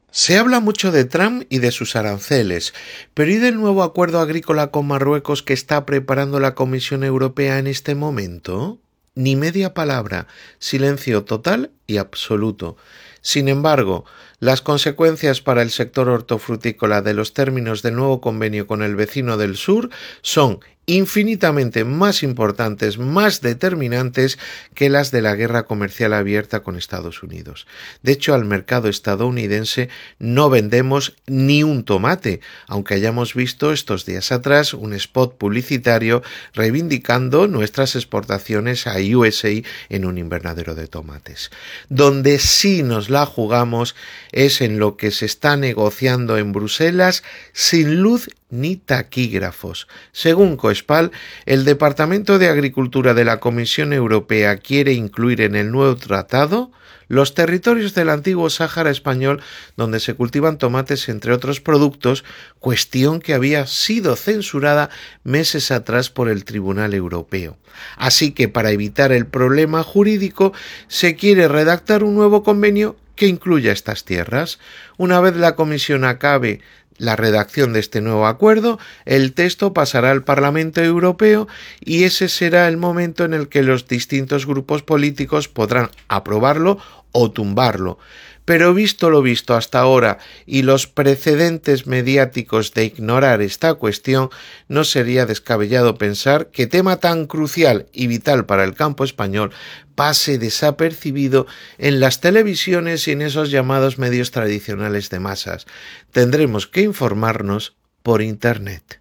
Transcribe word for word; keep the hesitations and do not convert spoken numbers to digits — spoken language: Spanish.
Se habla mucho de Trump y de sus aranceles, pero ¿y del nuevo acuerdo agrícola con Marruecos que está preparando la Comisión Europea en este momento? Ni media palabra, silencio total y absoluto. Sin embargo, las consecuencias para el sector hortofrutícola de los términos del nuevo convenio con el vecino del sur son infinitamente más importantes, más determinantes que las de la guerra comercial abierta con Estados Unidos. De hecho, al mercado estadounidense no vendemos ni un tomate, aunque hayamos visto estos días atrás un spot publicitario reivindicando nuestras exportaciones a U S A en un invernadero de tomates. Donde sí nos la jugamos es en lo que se está negociando en Bruselas sin luz ni taquígrafos. Según Coespal, el Departamento de Agricultura de la Comisión Europea quiere incluir en el nuevo tratado los territorios del antiguo Sáhara español donde se cultivan tomates entre otros productos, cuestión que había sido censurada meses atrás por el Tribunal Europeo. Así que para evitar el problema jurídico se quiere redactar un nuevo convenio que incluya estas tierras. Una vez la Comisión acabe la redacción de este nuevo acuerdo, el texto pasará al Parlamento Europeo y ese será el momento en el que los distintos grupos políticos podrán aprobarlo o tumbarlo. Pero visto lo visto hasta ahora y los precedentes mediáticos de ignorar esta cuestión, no sería descabellado pensar que tema tan crucial y vital para el campo español pase desapercibido en las televisiones y en esos llamados medios tradicionales de masas. Tendremos que informarnos por Internet.